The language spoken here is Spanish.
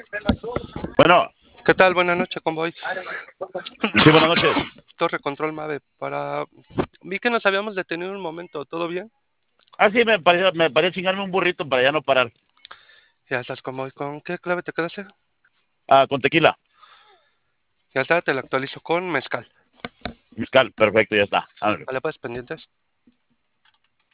Bueno, ¿Qué tal? Buenas noches, convoy. sí, buenas noches. Torre Control Mave. Vi que nos habíamos detenido un momento. ¿Todo bien? Sí, me pareció chingarme un burrito para ya no parar. Ya estás, convoy. ¿Con qué clave te quedaste? Con tequila, Ya está, te la actualizo con mezcal. mezcal, perfecto, ya está. Vámonos. ¿Vale, pues pendientes?